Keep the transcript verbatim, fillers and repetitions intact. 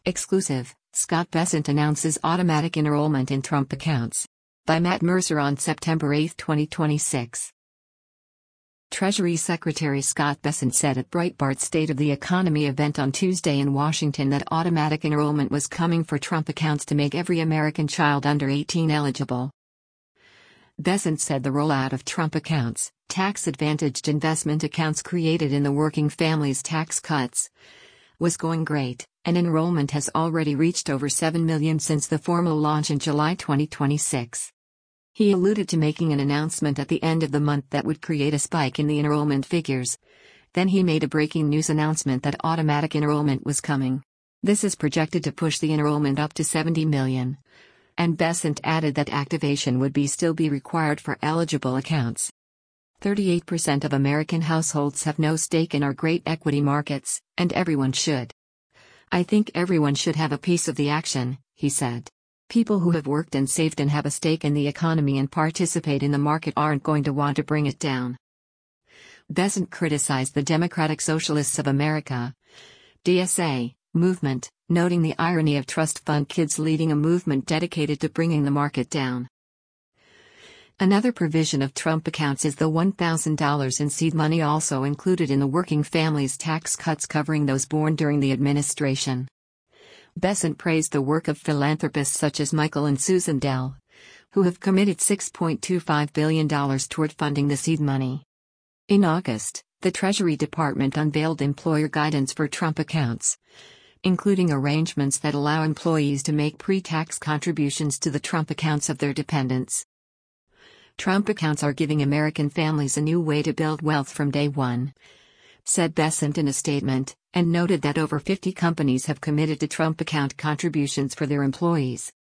Exclusive, Scott Bessent announces automatic enrollment in Trump accounts. By Matt Mercer on September eighth, twenty twenty-six. Treasury Secretary Scott Bessent said at Breitbart's State of the Economy event on Tuesday in Washington that automatic enrollment was coming for Trump accounts to make every American child under eighteen eligible. Bessent said the rollout of Trump accounts, tax-advantaged investment accounts created in the working families' tax cuts, was going great, and enrollment has already reached over seven million since the formal launch in July twenty twenty-six. He alluded to making an announcement at the end of the month that would create a spike in the enrollment figures. Then he made a breaking news announcement that automatic enrollment was coming. This is projected to push the enrollment up to seventy million. And Bessent added that activation would be still be required for eligible accounts. thirty-eight percent of American households have no stake in our great equity markets, and everyone should. I think everyone should have a piece of the action, he said. People who have worked and saved and have a stake in the economy and participate in the market aren't going to want to bring it down. Bessent criticized the Democratic Socialists of America, D S A, movement, noting the irony of trust fund kids leading a movement dedicated to bringing the market down. Another provision of Trump accounts is the one thousand dollars in seed money also included in the working families' tax cuts covering those born during the administration. Bessent praised the work of philanthropists such as Michael and Susan Dell, who have committed six point two five billion dollars toward funding the seed money. In August, the Treasury Department unveiled employer guidance for Trump accounts, including arrangements that allow employees to make pre-tax contributions to the Trump accounts of their dependents. Trump accounts are giving American families a new way to build wealth from day one, said Bessent in a statement, and noted that over fifty companies have committed to Trump account contributions for their employees.